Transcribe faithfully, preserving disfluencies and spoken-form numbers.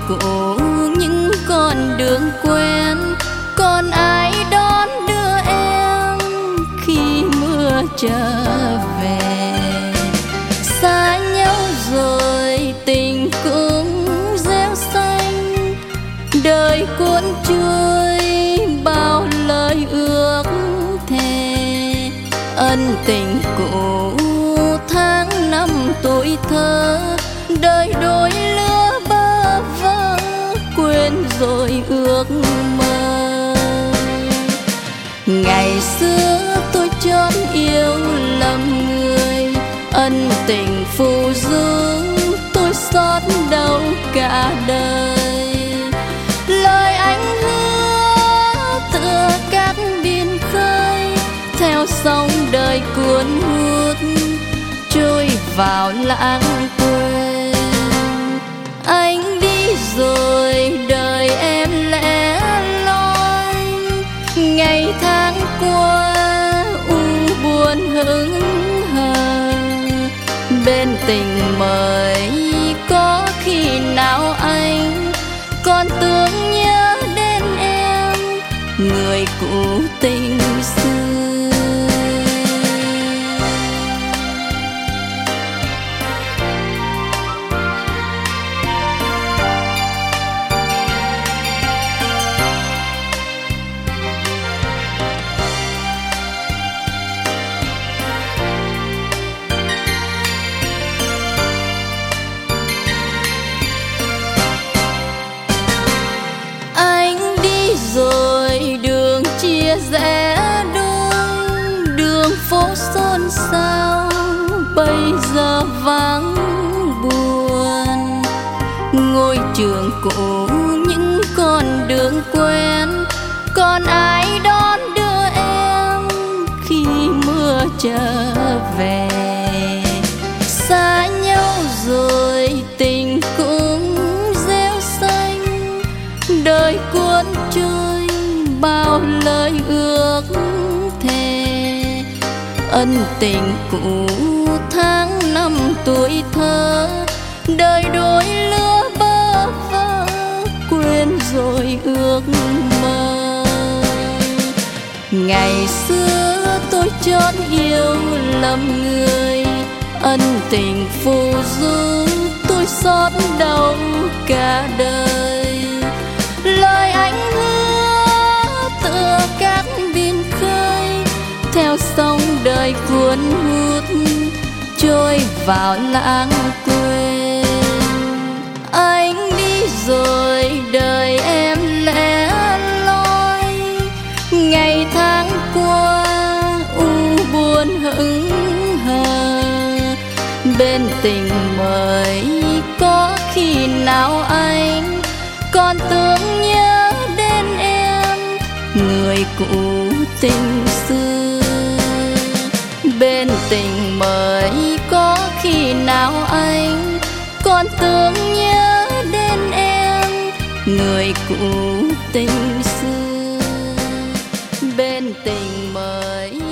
cũ những con đường quen, còn ai đón đưa em khi mưa trở về. Xa nhau rồi tình cũng rêu xanh, đời cuốn trôi bao lời ước thề. Ân tình cũ tháng năm tuổi thơ, đời đôi lứa bơ vơ quên rồi ước mơ. Ngày xưa tôi chót yêu lầm người, ân tình phù du tôi xót đau cả đời. Lời anh hứa tựa các biển khơi, theo sóng đời cuốn hút trôi vào lãng quên. Anh đi rồi đời em lẻ loi, ngày tháng qua u buồn hững hờ. Bên tình mới có khi nào anh còn tưởng nhớ đến em, người cũ tình xưa. Rồi đường chia rẽ đôi, đường phố xôn xao bây giờ vắng buồn. Ngôi trường cũ những con đường quen, còn ai đón đưa em khi mưa trở về. Xa nhau rồi tình cũng rêu xanh, đời cuốn trôi bao lời ước thề. Ân tình cũ tháng năm tuổi thơ, đời đôi lứa bơ vơ quên rồi ước mơ. Ngày xưa tôi chót yêu lầm người, ân tình phù du tôi xót đau cả đời. Lời anh hứa tựa các biển khơi, theo sóng đời cuốn hút trôi vào lãng quên. Anh đi rồi đời em lẻ loi, ngày tháng qua u buồn hững hờ. Bên tình mới có khi nào anh còn tưởng nhớ đến em, người cũ tình xưa. Bên tình mới có khi nào anh còn tưởng nhớ đến em, người cũ tình xưa. Bên tình mới